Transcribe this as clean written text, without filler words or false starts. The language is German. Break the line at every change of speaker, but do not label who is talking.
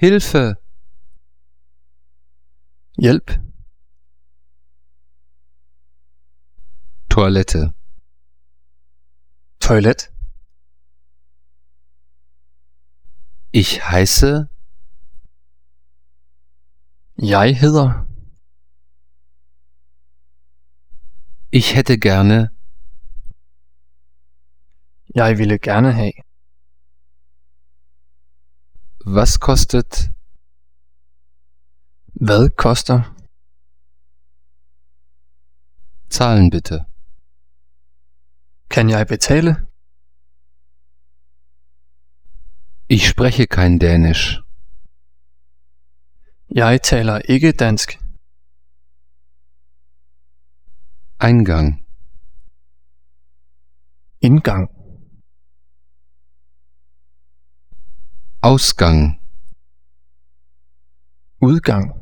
Hilfe!
Hjælp.
Toilette.
Toilet.
Ich heiße.
Jeg hedder.
Ich hätte gerne.
Jeg ville gerne have.
Was kostet?
Hvad koster?
Zahlen bitte.
Kan jeg betale?
Ich spreche kein Dänisch.
Jeg taler ikke dansk.
Eingang.
Indgang.
Ausgang.
Udgang.